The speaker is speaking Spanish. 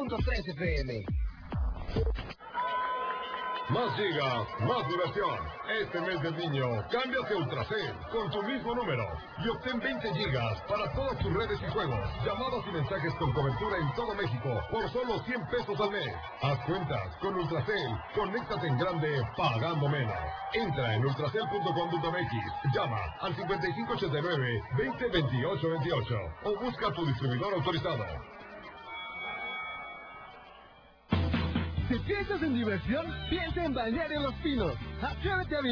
100.3 FM. Más gigas, más diversión. Este mes del niño, cámbiate a Ultracel con tu mismo número y obtén 20 gigas para todas tus redes y juegos, llamadas y mensajes con cobertura en todo México por solo 100 pesos al mes. Haz cuentas con Ultracel, conéctate en grande pagando menos. Entra en ultracel.com.mx, llama al 5589-202828 o busca a tu distribuidor autorizado. Si piensas en diversión, piensa en Balneario Los Pinos. Atrévete a